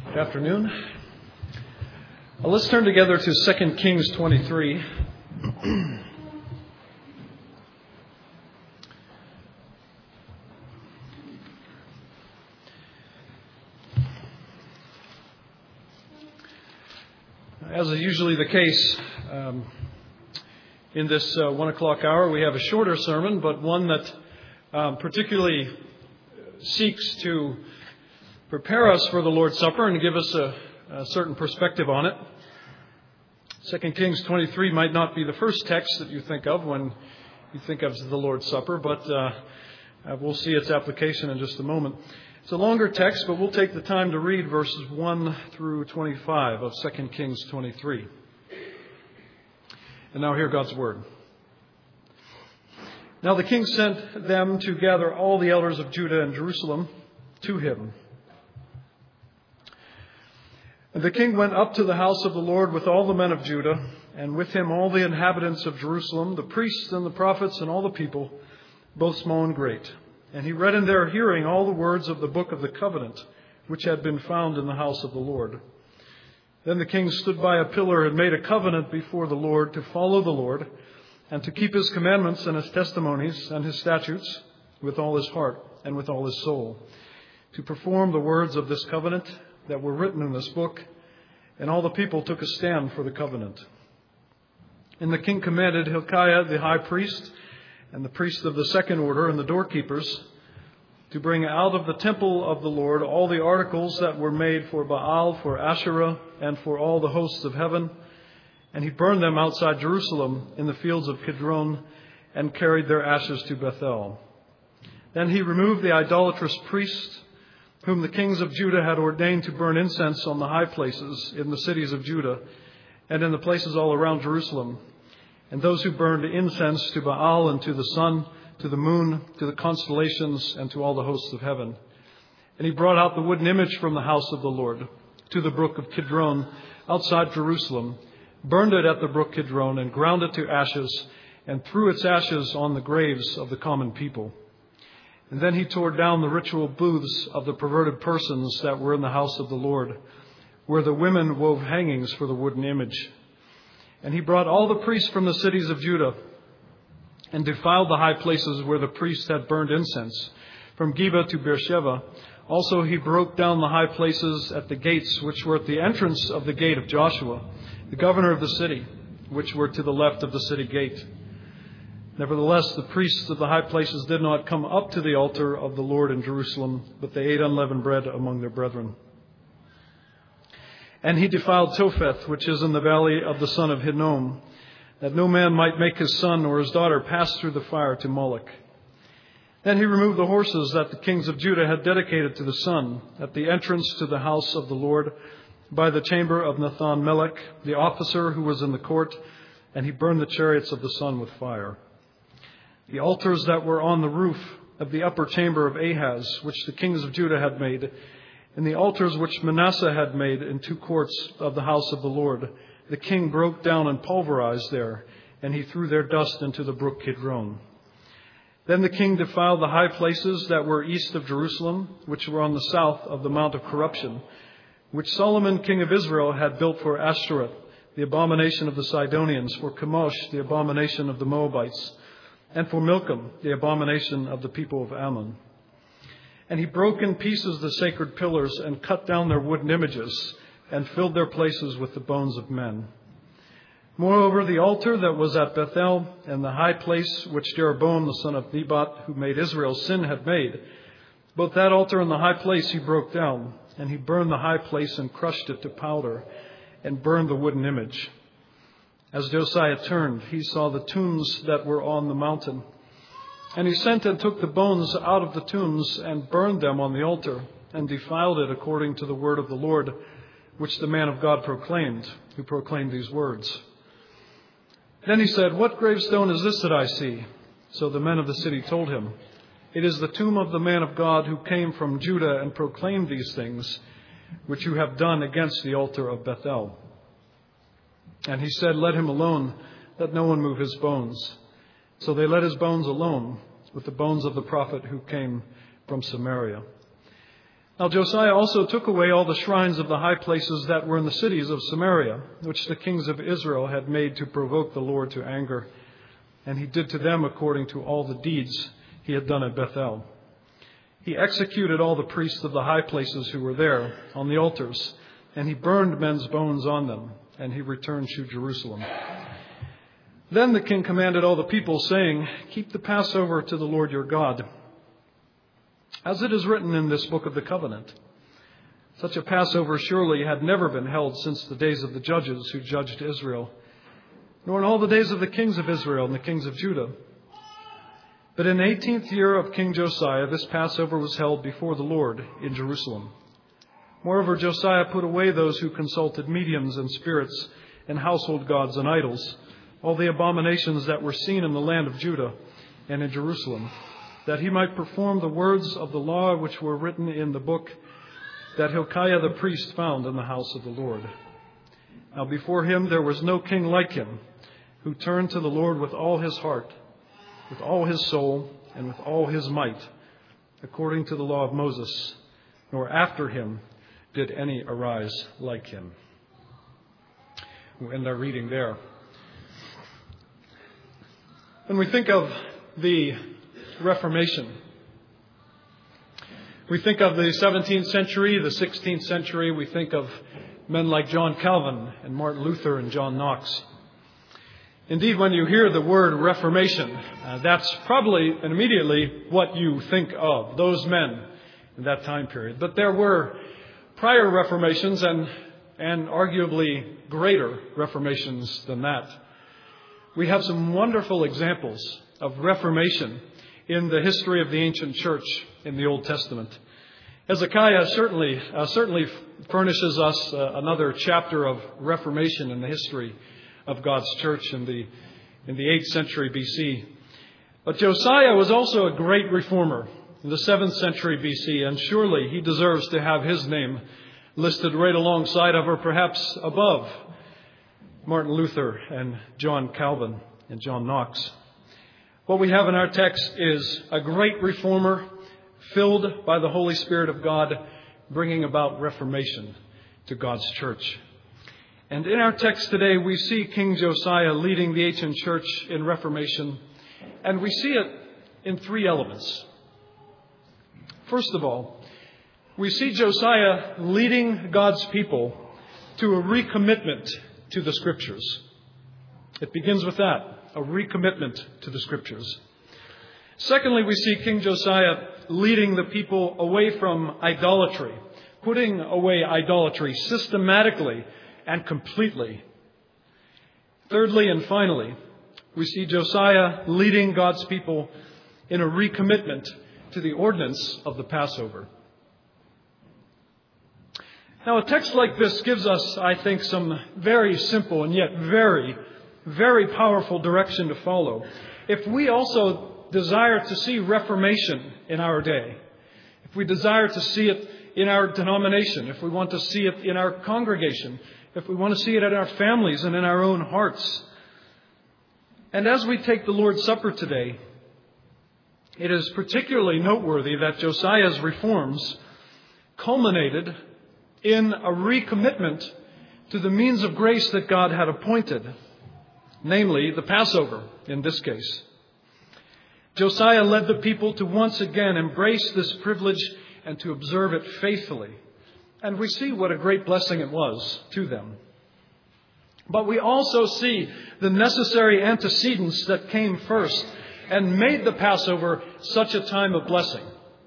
Good afternoon. Let's turn together to 2 Kings 23. As is usually the case, in this 1 o'clock hour, we have a shorter sermon, but one that particularly seeks to prepare us for the Lord's Supper and give us a certain perspective on it. 2 Kings 23 might not be the first text that you think of when you think of the Lord's Supper, but we'll see its application in just a moment. It's a longer text, but we'll take the time to read verses 1 through 25 of 2 Kings 23. And now hear God's word. Now the king sent them to gather all the elders of Judah and Jerusalem to him. And the king went up to the house of the Lord with all the men of Judah, and with him all the inhabitants of Jerusalem, the priests and the prophets and all the people, both small and great. And he read in their hearing all the words of the book of the covenant, which had been found in the house of the Lord. Then the king stood by a pillar and made a covenant before the Lord to follow the Lord, and to keep his commandments and his testimonies and his statutes with all his heart and with all his soul, to perform the words of this covenant that were written in this book. And all the people took a stand for the covenant. And the king commanded Hilkiah the high priest and the priests of the second order and the doorkeepers to bring out of the temple of the Lord all the articles that were made for Baal, for Asherah, and for all the hosts of heaven. And he burned them outside Jerusalem in the fields of Kidron and carried their ashes to Bethel. Then he removed the idolatrous priests whom the kings of Judah had ordained to burn incense on the high places in the cities of Judah and in the places all around Jerusalem, and those who burned incense to Baal and to the sun, to the moon, to the constellations, and to all the hosts of heaven. And he brought out the wooden image from the house of the Lord to the brook of Kidron outside Jerusalem, burned it at the brook Kidron, and ground it to ashes, and threw its ashes on the graves of the common people. And then he tore down the ritual booths of the perverted persons that were in the house of the Lord, where the women wove hangings for the wooden image. And he brought all the priests from the cities of Judah and defiled the high places where the priests had burned incense, from Geba to Beersheba. Also he broke down the high places at the gates which were at the entrance of the gate of Joshua, the governor of the city, which were to the left of the city gate. Nevertheless, the priests of the high places did not come up to the altar of the Lord in Jerusalem, but they ate unleavened bread among their brethren. And he defiled Topheth, which is in the valley of the son of Hinnom, that no man might make his son or his daughter pass through the fire to Moloch. Then he removed the horses that the kings of Judah had dedicated to the sun at the entrance to the house of the Lord by the chamber of Nathan-Melech, the officer who was in the court, and he burned the chariots of the sun with fire. The altars that were on the roof of the upper chamber of Ahaz, which the kings of Judah had made, and the altars which Manasseh had made in 2 courts of the house of the Lord, the king broke down and pulverized there, and he threw their dust into the brook Kidron. Then the king defiled the high places that were east of Jerusalem, which were on the south of the Mount of Corruption, which Solomon king of Israel had built for Ashtoreth, the abomination of the Sidonians, for Chemosh, the abomination of the Moabites, and for Milcom, the abomination of the people of Ammon. And he broke in pieces the sacred pillars and cut down their wooden images and filled their places with the bones of men. Moreover, the altar that was at Bethel and the high place which Jeroboam the son of Nebat, who made Israel sin, had made, both that altar and the high place he broke down, and he burned the high place and crushed it to powder and burned the wooden image. As Josiah turned, he saw the tombs that were on the mountain. And he sent and took the bones out of the tombs and burned them on the altar and defiled it according to the word of the Lord, which the man of God proclaimed, who proclaimed these words. Then he said, "What gravestone is this that I see?" So the men of the city told him, "It is the tomb of the man of God who came from Judah and proclaimed these things, which you have done against the altar of Bethel." And he said, "Let him alone, let no one move his bones." So they let his bones alone with the bones of the prophet who came from Samaria. Now Josiah also took away all the shrines of the high places that were in the cities of Samaria, which the kings of Israel had made to provoke the Lord to anger. And he did to them according to all the deeds he had done at Bethel. He executed all the priests of the high places who were there on the altars, and he burned men's bones on them, and he returned to Jerusalem. Then the king commanded all the people, saying, "Keep the Passover to the Lord your God, as it is written in this book of the covenant." Such a Passover surely had never been held since the days of the judges who judged Israel, nor in all the days of the kings of Israel and the kings of Judah. But in the 18th year of King Josiah, this Passover was held before the Lord in Jerusalem. Moreover, Josiah put away those who consulted mediums and spirits and household gods and idols, all the abominations that were seen in the land of Judah and in Jerusalem, that he might perform the words of the law which were written in the book that Hilkiah the priest found in the house of the Lord. Now before him there was no king like him, who turned to the Lord with all his heart, with all his soul, and with all his might, according to the law of Moses, nor after him did any arise like him. We'll end our reading there. When we think of the Reformation, we think of the 17th century, the 16th century. We think of men like John Calvin and Martin Luther and John Knox. Indeed, when you hear the word Reformation, that's probably and immediately what you think of, those men in that time period. But there were prior Reformations and arguably greater Reformations than that. We have some wonderful examples of Reformation in the history of the ancient church in the Old Testament. Hezekiah certainly furnishes us another chapter of Reformation in the history of God's church in the 8th century BC. But Josiah was also a great reformer in the 7th century BC, and surely he deserves to have his name listed right alongside of, or perhaps above, Martin Luther and John Calvin and John Knox. What we have in our text is a great reformer filled by the Holy Spirit of God, bringing about reformation to God's church. And in our text today, we see King Josiah leading the ancient church in Reformation, and we see it in three elements. First of all, we see Josiah leading God's people to a recommitment to the Scriptures. It begins with that, a recommitment to the Scriptures. Secondly, we see King Josiah leading the people away from idolatry, putting away idolatry systematically and completely. Thirdly and finally, we see Josiah leading God's people in a recommitment to the ordinance of the Passover. Now, a text like this gives us, I think, some very simple and yet very, very powerful direction to follow. If we also desire to see reformation in our day, if we desire to see it in our denomination, if we want to see it in our congregation, if we want to see it in our families and in our own hearts. And as we take the Lord's Supper today, it is particularly noteworthy that Josiah's reforms culminated in a recommitment to the means of grace that God had appointed, namely the Passover in this case. Josiah led the people to once again embrace this privilege and to observe it faithfully. And we see what a great blessing it was to them. But we also see the necessary antecedents that came first and made the Passover such a time of blessing.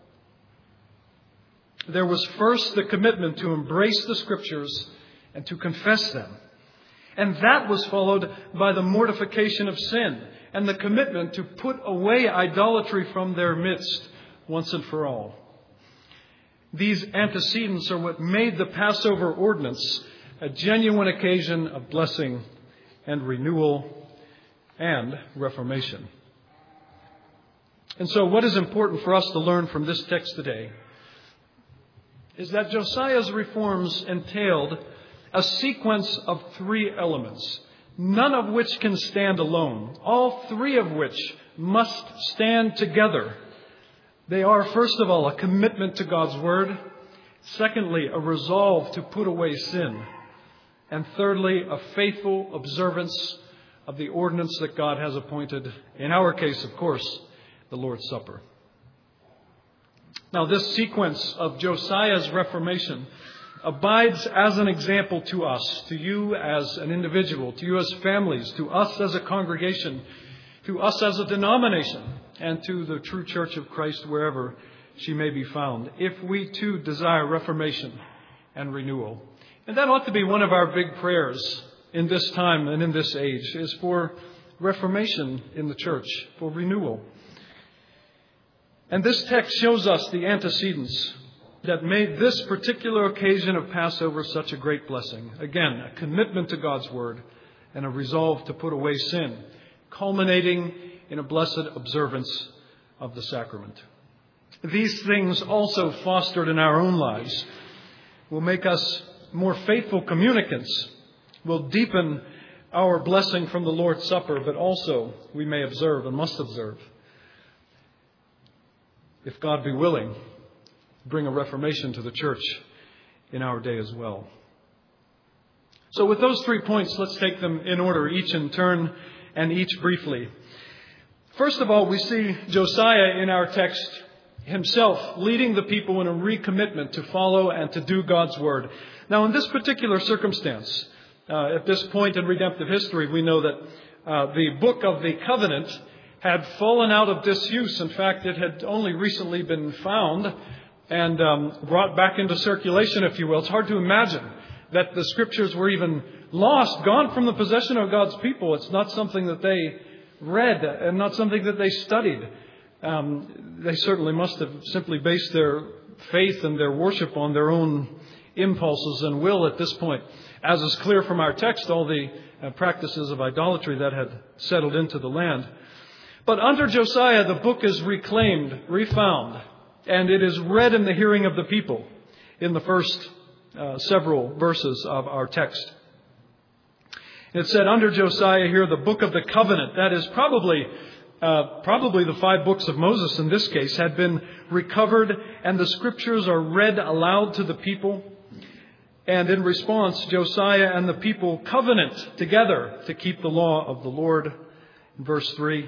There was first the commitment to embrace the Scriptures and to confess them. And that was followed by the mortification of sin and the commitment to put away idolatry from their midst once and for all. These antecedents are what made the Passover ordinance a genuine occasion of blessing and renewal and reformation. And so what is important for us to learn from this text today is that Josiah's reforms entailed a sequence of three elements, none of which can stand alone, all three of which must stand together. They are, first of all, a commitment to God's Word. Secondly, a resolve to put away sin. And thirdly, a faithful observance of the ordinance that God has appointed. In our case, of course, the Lord's Supper. Now, this sequence of Josiah's reformation abides as an example to us, to you as an individual, to you as families, to us as a congregation, to us as a denomination, and to the true church of Christ wherever she may be found, if we too desire reformation and renewal. And that ought to be one of our big prayers in this time and in this age, is for reformation in the church, for renewal. And this text shows us the antecedents that made this particular occasion of Passover such a great blessing. Again, a commitment to God's Word and a resolve to put away sin, culminating in a blessed observance of the sacrament. These things also fostered in our own lives will make us more faithful communicants, will deepen our blessing from the Lord's Supper, but also we may observe and must observe, if God be willing, bring a reformation to the church in our day as well. So with those 3 points, let's take them in order, each in turn and each briefly. First of all, we see Josiah in our text himself leading the people in a recommitment to follow and to do God's Word. Now, in this particular circumstance, at this point in redemptive history, we know that the book of the covenant had fallen out of disuse. In fact, it had only recently been found and brought back into circulation, if you will. It's hard to imagine that the Scriptures were even lost, gone from the possession of God's people. It's not something that they read and not something that they studied. They certainly must have simply based their faith and their worship on their own impulses and will at this point. As is clear from our text, all the practices of idolatry that had settled into the land. But under Josiah, the book is reclaimed, refound, and it is read in the hearing of the people in the first several verses of our text. It said, under Josiah here, the book of the covenant, that is probably the 5 books of Moses in this case, had been recovered, and the Scriptures are read aloud to the people. And in response, Josiah and the people covenant together to keep the law of the Lord. In verse 3,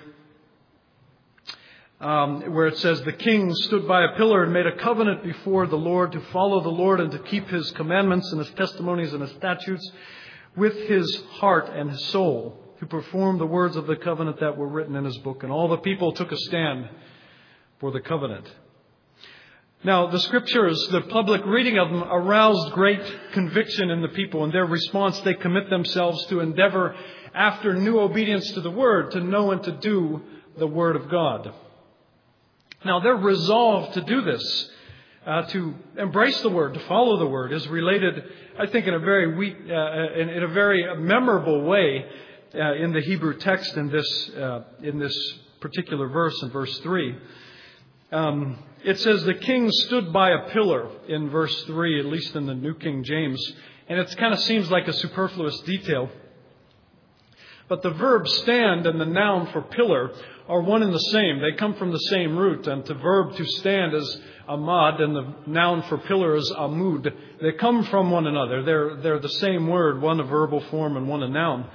where it says, the king stood by a pillar and made a covenant before the Lord to follow the Lord and to keep His commandments and His testimonies and His statutes with his heart and his soul, to perform the words of the covenant that were written in His book. And all the people took a stand for the covenant. Now, the Scriptures, the public reading of them, aroused great conviction in the people. In their response, they commit themselves to endeavor after new obedience to the Word, to know and to do the Word of God. Now, their resolve to do this, to embrace the Word, to follow the Word, is related, I think, in a very memorable way in the Hebrew text in this particular verse, in verse 3. It says the king stood by a pillar in verse 3, at least in the New King James. And it kind of seems like a superfluous detail. But the verb stand and the noun for pillar are one and the same. They come from the same root. And the verb to stand is amad, and the noun for pillar is amud. They come from one another. They're the same word, one a verbal form and one a noun.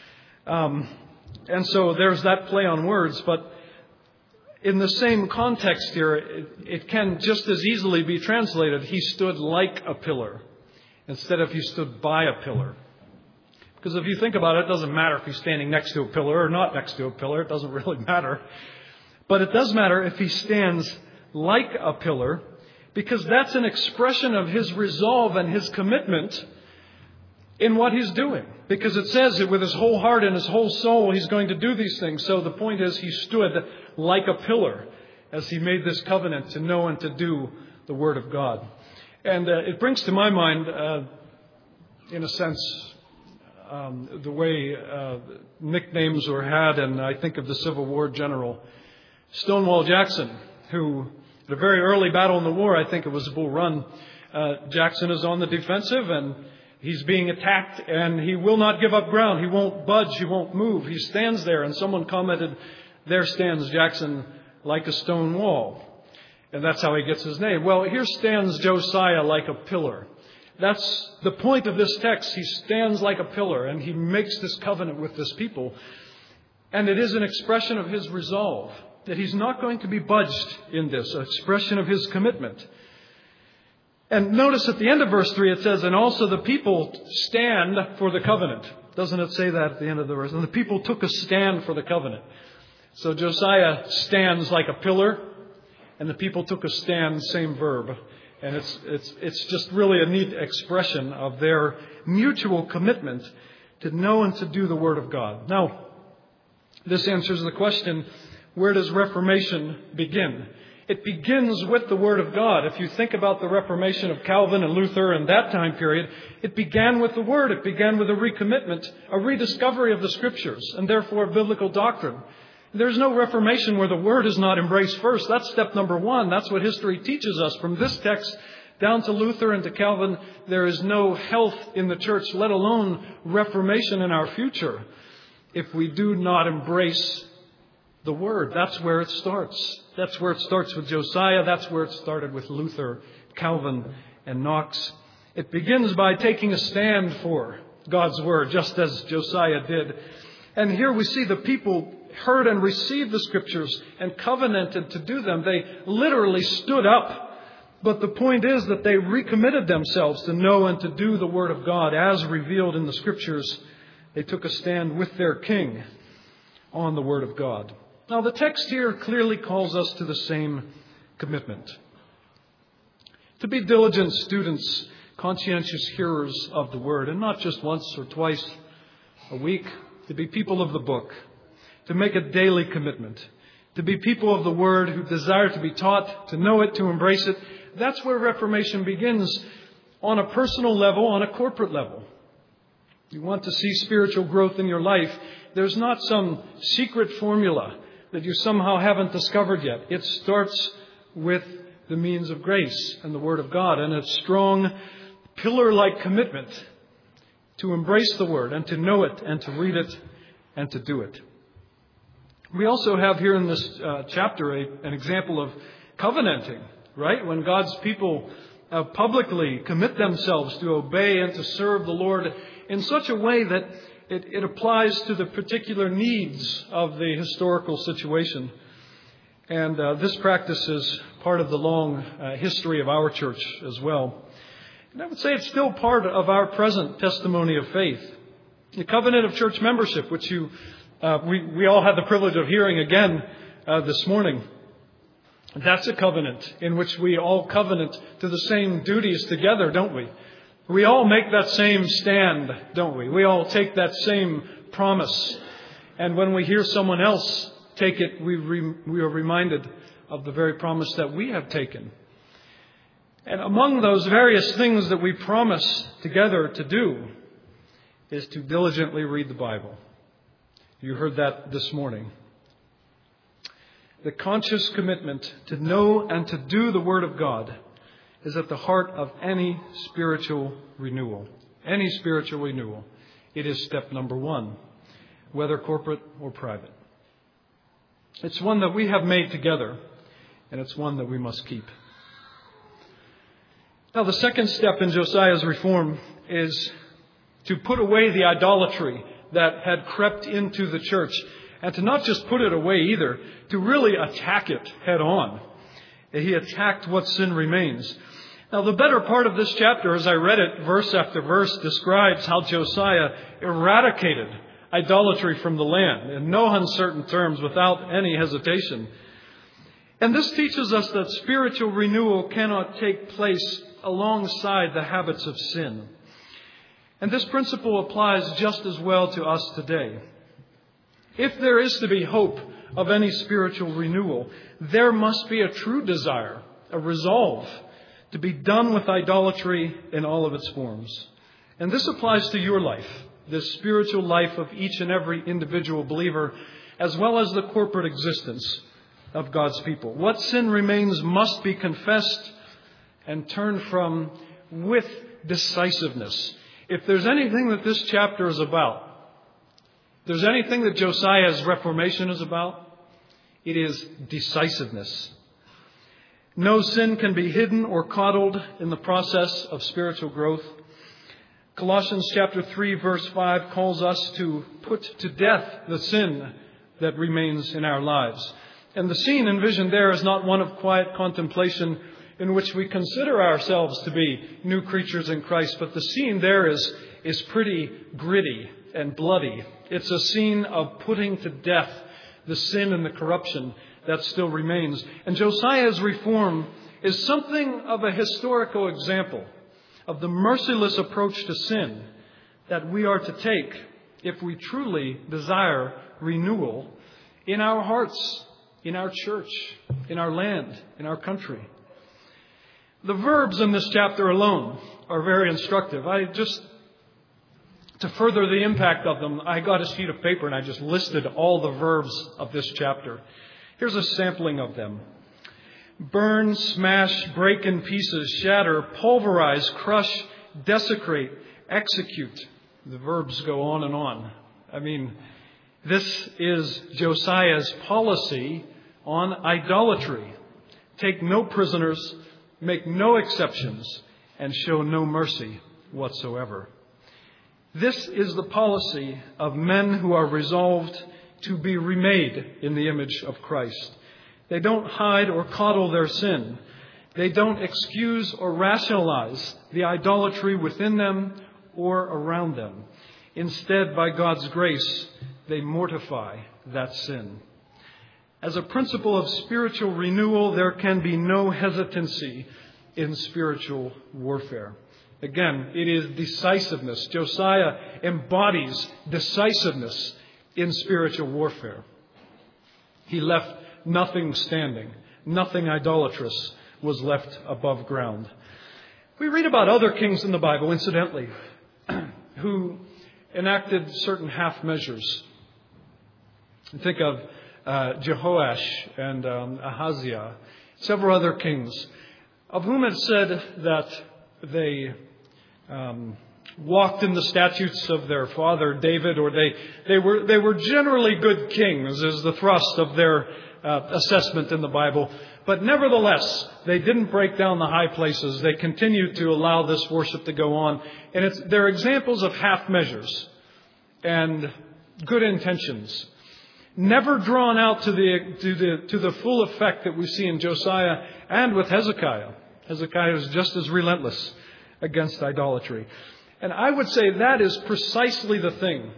And so there's that play on words. But in the same context here, it can just as easily be translated, he stood like a pillar, instead of he stood by a pillar. Because if you think about it, it doesn't matter if he's standing next to a pillar or not next to a pillar. It doesn't really matter. But it does matter if he stands like a pillar, because that's an expression of his resolve and his commitment in what he's doing. Because it says that with his whole heart and his whole soul, he's going to do these things. So the point is, he stood like a pillar as he made this covenant to know and to do the Word of God. And it brings to my mind, in a sense, the way nicknames were had, and I think of the Civil War general Stonewall Jackson, who, at a very early battle in the war, I think it was Bull Run, Jackson is on the defensive and he's being attacked, and he will not give up ground. He won't budge. He won't move. He stands there, and someone commented, there stands Jackson like a stone wall. And that's how he gets his name. Well, here stands Josiah like a pillar. That's the point of this text. He stands like a pillar and he makes this covenant with this people. And it is an expression of his resolve that he's not going to be budged in this, an expression of his commitment. And notice at the end of verse 3 it says, and also the people stand for the covenant. Doesn't it say that at the end of the verse? And the people took a stand for the covenant. So Josiah stands like a pillar, and the people took a stand, same verb. And it's just really a neat expression of their mutual commitment to know and to do the Word of God. Now, this answers the question, where does Reformation begin? It begins with the Word of God. If you think about the Reformation of Calvin and Luther in that time period, it began with the Word. It began with a recommitment, a rediscovery of the Scriptures, and therefore biblical doctrine. There's no Reformation where the Word is not embraced first. That's step number one. That's what history teaches us. From this text down to Luther and to Calvin, there is no health in the church, let alone Reformation in our future, if we do not embrace the Word. That's where it starts. That's where it starts with Josiah. That's where it started with Luther, Calvin, and Knox. It begins by taking a stand for God's Word, just as Josiah did. And here we see the people heard and received the Scriptures and covenanted to do them. They literally stood up. But the point is that they recommitted themselves to know and to do the Word of God as revealed in the Scriptures. They took a stand with their King on the Word of God. Now, the text here clearly calls us to the same commitment. To be diligent students, conscientious hearers of the Word, and not just once or twice a week. To be people of the book. To make a daily commitment. To be people of the Word who desire to be taught, to know it, to embrace it. That's where Reformation begins, on a personal level, on a corporate level. You want to see spiritual growth in your life. There's not some secret formula that you somehow haven't discovered yet. It starts with the means of grace and the Word of God and a strong pillar-like commitment to embrace the Word and to know it and to read it and to do it. We also have here in this chapter an example of covenanting, right? When God's people publicly commit themselves to obey and to serve the Lord in such a way that it applies to the particular needs of the historical situation. And this practice is part of the long history of our church as well. And I would say it's still part of our present testimony of faith. The covenant of church membership, which we all had the privilege of hearing again this morning. That's a covenant in which we all covenant to the same duties together, don't we? We all make that same stand, don't we? We all take that same promise. And when we hear someone else take it, we are reminded of the very promise that we have taken. And among those various things that we promise together to do is to diligently read the Bible. You heard that this morning. The conscious commitment to know and to do the Word of God is at the heart of any spiritual renewal. Any spiritual renewal. It is step number one, whether corporate or private. It's one that we have made together, and it's one that we must keep. Now, the second step in Josiah's reform is to put away the idolatry that had crept into the church, and to not just put it away either, to really attack it head on. He attacked what sin remains. Now, the better part of this chapter, as I read it verse after verse, describes how Josiah eradicated idolatry from the land in no uncertain terms, without any hesitation. And this teaches us that spiritual renewal cannot take place alongside the habits of sin. And this principle applies just as well to us today. If there is to be hope of any spiritual renewal, there must be a true desire, a resolve to be done with idolatry in all of its forms. And this applies to your life, the spiritual life of each and every individual believer, as well as the corporate existence of God's people. What sin remains must be confessed and turned from with decisiveness. If there's anything that this chapter is about, if there's anything that Josiah's reformation is about, it is decisiveness. No sin can be hidden or coddled in the process of spiritual growth. Colossians chapter 3 verse 5 calls us to put to death the sin that remains in our lives. And the scene envisioned there is not one of quiet contemplation in which we consider ourselves to be new creatures in Christ, but the scene there is pretty gritty and bloody. It's a scene of putting to death the sin and the corruption that still remains. And Josiah's reform is something of a historical example of the merciless approach to sin that we are to take if we truly desire renewal in our hearts, in our church, in our land, in our country. The verbs in this chapter alone are very instructive. To further the impact of them, I got a sheet of paper and I just listed all the verbs of this chapter. Here's a sampling of them. Burn, smash, break in pieces, shatter, pulverize, crush, desecrate, execute. The verbs go on and on. I mean, this is Josiah's policy on idolatry. Take no prisoners, make no exceptions, and show no mercy whatsoever. This is the policy of men who are resolved to be remade in the image of Christ. They don't hide or coddle their sin. They don't excuse or rationalize the idolatry within them or around them. Instead, by God's grace, they mortify that sin. As a principle of spiritual renewal, there can be no hesitancy in spiritual warfare. Again, it is decisiveness. Josiah embodies decisiveness in spiritual warfare. He left nothing standing. Nothing idolatrous was left above ground. We read about other kings in the Bible, incidentally, who enacted certain half measures. Think of Jehoash and Ahaziah, several other kings, of whom it said that they walked in the statutes of their father David, or they were generally good kings, is the thrust of their assessment in the Bible. But nevertheless, they didn't break down the high places. They continued to allow this worship to go on. And they're examples of half measures and good intentions, never drawn out to the full effect that we see in Josiah and with Hezekiah. Hezekiah is just as relentless against idolatry. And I would say that is precisely the thing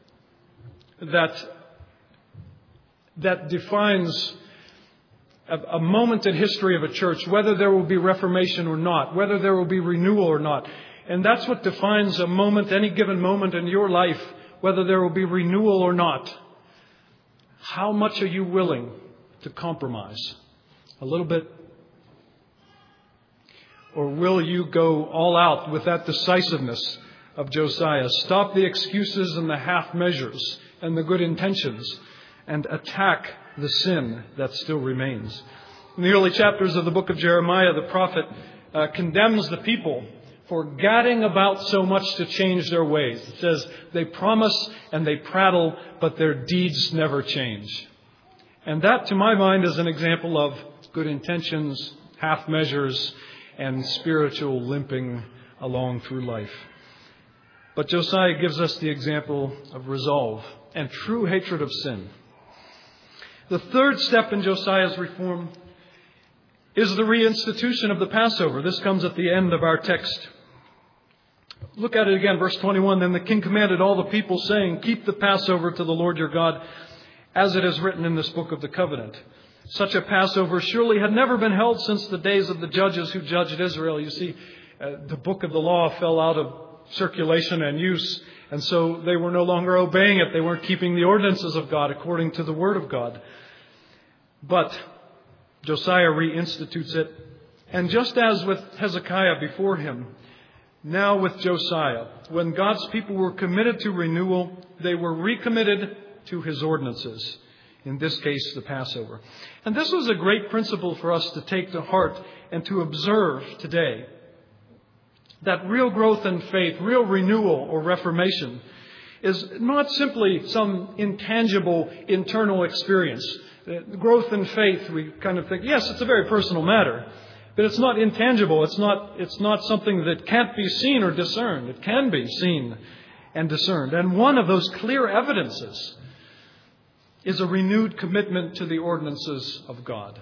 that defines a moment in history of a church, whether there will be reformation or not, whether there will be renewal or not. And that's what defines a moment, any given moment in your life, whether there will be renewal or not. How much are you willing to compromise? A little bit? Or will you go all out with that decisiveness of Josiah? Stop the excuses and the half measures and the good intentions and attack the sin that still remains. In the early chapters of the book of Jeremiah, the prophet condemns the people for gadding about so much to change their ways. It says they promise and they prattle, but their deeds never change. And that, to my mind, is an example of good intentions, half measures, and spiritual limping along through life. But Josiah gives us the example of resolve and true hatred of sin. The third step in Josiah's reform is the reinstitution of the Passover. This comes at the end of our text. Look at it again, verse 21. Then the king commanded all the people, saying, "Keep the Passover to the Lord your God, as it is written in this book of the covenant." Such a Passover surely had never been held since the days of the judges who judged Israel. You see, the book of the law fell out of circulation and use, and so they were no longer obeying it. They weren't keeping the ordinances of God according to the Word of God. But Josiah reinstitutes it. And just as with Hezekiah before him, now with Josiah, when God's people were committed to renewal, they were recommitted to his ordinances. In this case, the Passover. And this was a great principle for us to take to heart and to observe today. That real growth in faith, real renewal or reformation, is not simply some intangible internal experience. Growth in faith, we kind of think, yes, it's a very personal matter, but it's not intangible. It's not something that can't be seen or discerned. It can be seen and discerned. And one of those clear evidences is a renewed commitment to the ordinances of God.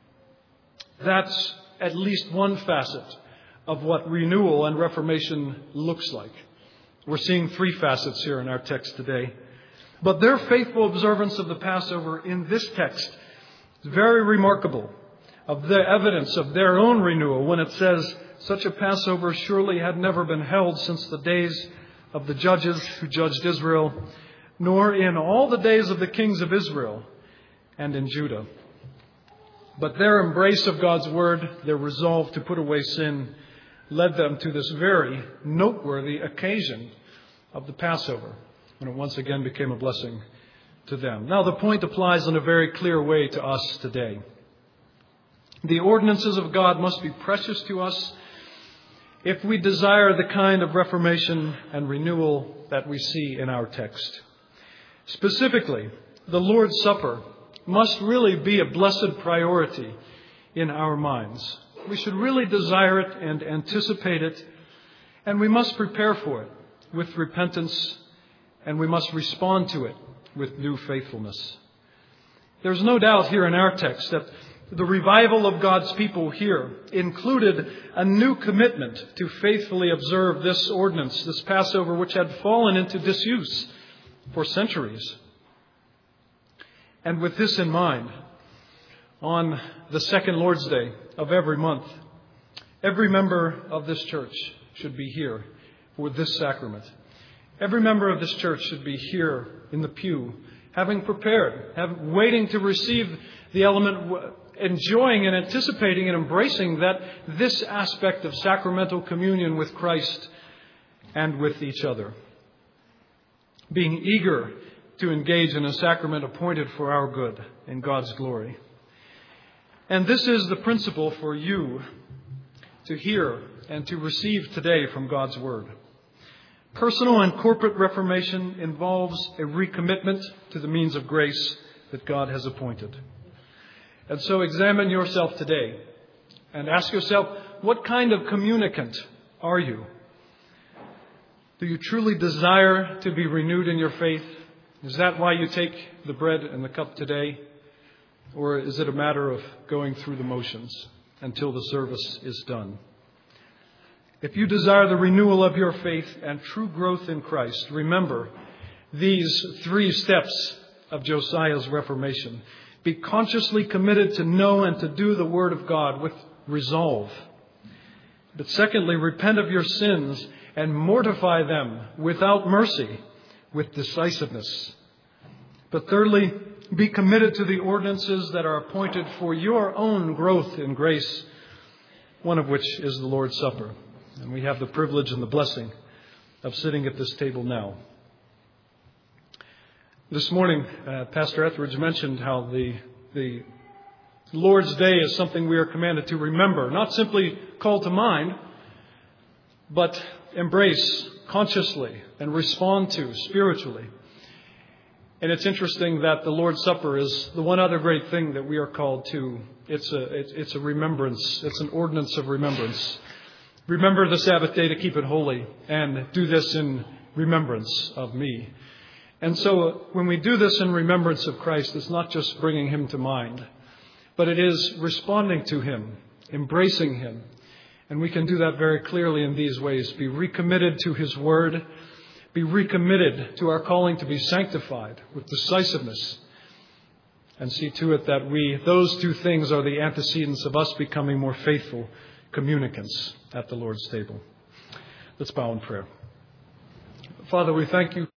That's at least one facet of what renewal and reformation looks like. We're seeing three facets here in our text today. But their faithful observance of the Passover in this text is very remarkable, of the evidence of their own renewal when it says, such a Passover surely had never been held since the days of the judges who judged Israel, nor in all the days of the kings of Israel and in Judah. But their embrace of God's word, their resolve to put away sin, led them to this very noteworthy occasion of the Passover, when it once again became a blessing to them. Now, the point applies in a very clear way to us today. The ordinances of God must be precious to us if we desire the kind of reformation and renewal that we see in our text. Specifically, the Lord's Supper must really be a blessed priority in our minds. We should really desire it and anticipate it, and we must prepare for it with repentance, and we must respond to it with new faithfulness. There's no doubt here in our text that the revival of God's people here included a new commitment to faithfully observe this ordinance, this Passover, which had fallen into disuse for centuries. And with this in mind, on the second Lord's Day of every month, every member of this church should be here for this sacrament. Every member of this church should be here in the pew, having prepared, waiting to receive the element, enjoying and anticipating and embracing that this aspect of sacramental communion with Christ and with each other. Being eager to engage in a sacrament appointed for our good in God's glory. And this is the principle for you to hear and to receive today from God's Word. Personal and corporate reformation involves a recommitment to the means of grace that God has appointed. And so examine yourself today and ask yourself, what kind of communicant are you? Do you truly desire to be renewed in your faith? Is that why you take the bread and the cup today? Or is it a matter of going through the motions until the service is done? If you desire the renewal of your faith and true growth in Christ, remember these three steps of Josiah's Reformation. Be consciously committed to know and to do the Word of God with resolve. But secondly, repent of your sins and mortify them without mercy, with decisiveness. But thirdly, be committed to the ordinances that are appointed for your own growth in grace, one of which is the Lord's Supper. And we have the privilege and the blessing of sitting at this table now. This morning, Pastor Etheridge mentioned how the Lord's Day is something we are commanded to remember, not simply call to mind, but embrace consciously and respond to spiritually. And it's interesting that the Lord's Supper is the one other great thing that we are called to. It's a remembrance. It's an ordinance of remembrance. Remember the Sabbath day to keep it holy, and do this in remembrance of me. And so when we do this in remembrance of Christ, it's not just bringing Him to mind, but it is responding to Him, embracing Him. And we can do that very clearly in these ways. Be recommitted to His Word. Be recommitted to our calling to be sanctified with decisiveness. And see to it that those two things are the antecedents of us becoming more faithful communicants at the Lord's table. Let's bow in prayer. Father, we thank you.